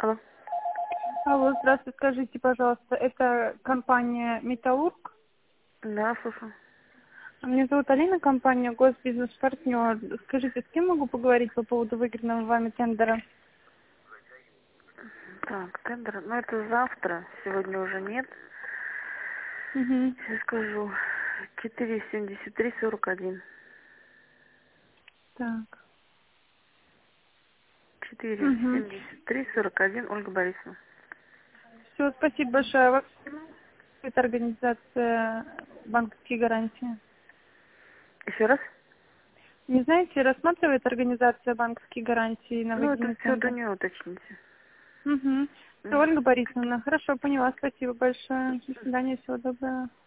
Алло. Алло, здравствуйте, скажите, пожалуйста, это компания «Металлург»? Да, слушаю. Меня зовут Алина, компания «Госбизнес-партнер». Скажите, с кем могу поговорить по поводу выигранного вами тендера? Так, тендер. Ну, это завтра. Сегодня уже нет. Угу. Сейчас скажу. 473-41. Так. Угу. 473-41, Ольга Борисовна. Все, спасибо большое. Вас это организация банковские гарантии. Еще раз? Не знаете, рассматривает организация банковские гарантии на Ну, это выигранный все до тендер? нее уточните. Угу. Все, Мгм. Ольга Борисовна, хорошо, поняла. Спасибо большое. До свидания, всего доброго.